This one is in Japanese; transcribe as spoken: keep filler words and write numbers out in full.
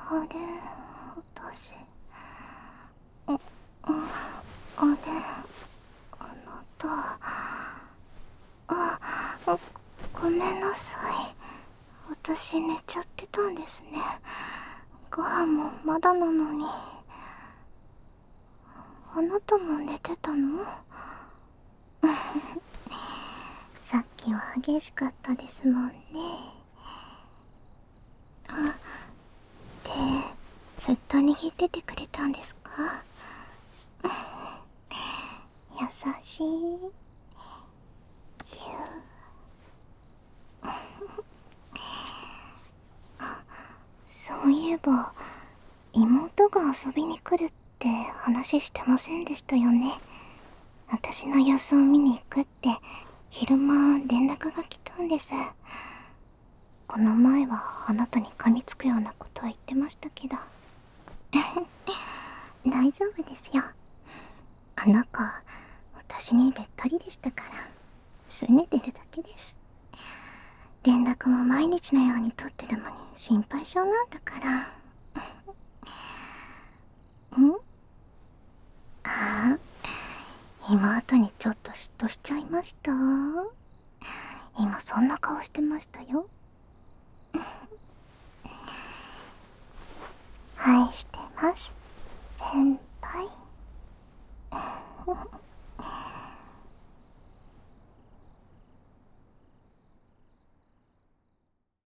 あれ、私、あ、ああれ、あなた、あ、ごめんなさい。私寝ちゃってたんですね。ご飯もまだなのに。あなたも寝てたの？さっきは激しかったですもんね。あ、で、ずっと握っててくれたんですか？優しい。ぎゅそういえば、妹が遊びに来るって話してませんでしたよね。私の様子を見に行くって昼間連絡が来たんです。この前はあなたに噛みつくようなことは言ってましたけど。大丈夫ですよ。あの子、私にべったりでしたから、拗ねてるだけです。連絡も毎日のように取ってるのに心配性なんだから。ん？ああ、妹にちょっと嫉妬しちゃいました？今そんな顔してましたよ。愛してます。